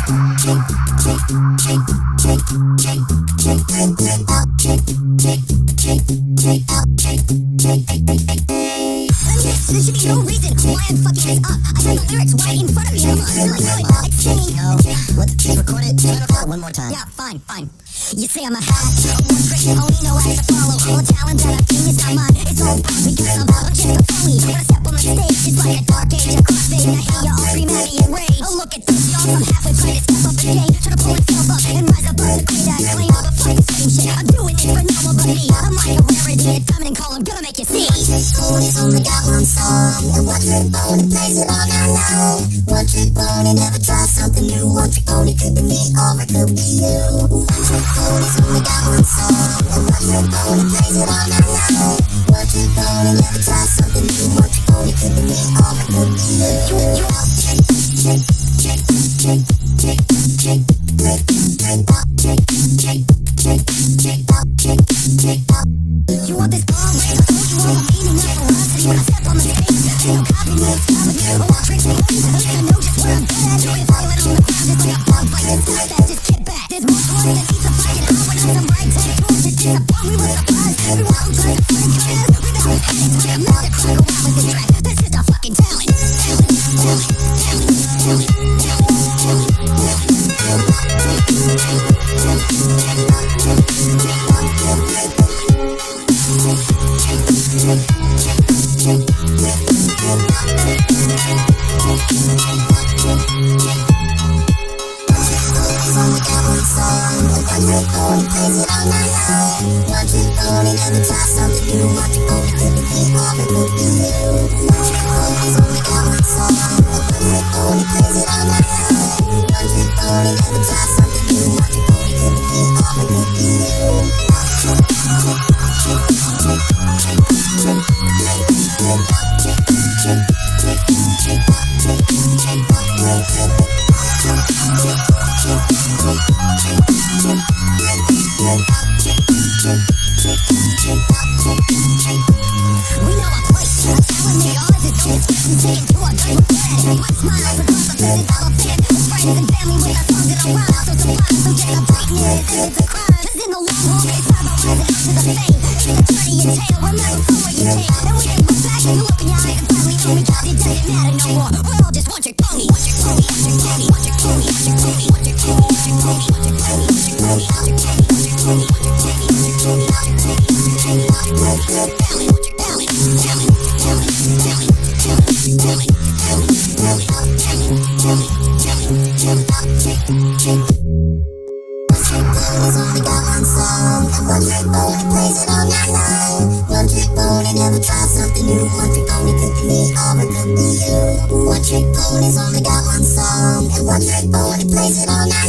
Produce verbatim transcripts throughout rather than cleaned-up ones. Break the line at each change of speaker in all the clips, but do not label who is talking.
There should be no reason why I'm fucking this up. I got the lyrics right in front of me. I'm not really good. Like singing. No. Let's record it. Turn it out one more time. Yeah, fine, fine. You say I'm a hack, one trick pony, no ass to follow. All the talent that I've seen is not mine. It's all gone because I'm I'm just a phony. When I step on the stage, it's like a dark age of crossfade. And I hear you all scream at me in rage. Oh, look at this, y'all. I'm halfway trying to step up the game. Trying to pull myself up and rise above the great act claim. But fuck the same shit. I'm doing it for no one but me. I'm like a rarity. It's coming and call. I'm gonna make you see. One trick pony's only got one song. And one trick pony plays it all night long. One trick pony never tries something new. One trick pony could be me or it could be you. One trick pony's only got one song. And one trick pony plays it all night long. One trick pony never tries something new. One trick pony could be me or it could be you. You, you all trick, trick, trick, trick, trick, trick, trick, trick, trick, trick, trick, trick, trick, trick, trick, trick. You want this bomb? I told you all the meaning of velocity when I step on the stage. You don't copy me, it's comedy. Oh, one trick pony, I know just where I'm bad. You ain't violent on the ground, just like a bomb fight. It's not that, just get back. There's more to it than eats a fucking hot when I'm some right tech tools. It's just a bomb, we were surprised. Everyone I'm trying to find cause we never had it. It's like I'm not a crack around with this track. That's just a fucking talent. Talent, talent, talent, talent, talent,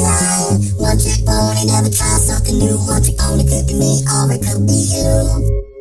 never try something new. One trick pony could be me or it could be you.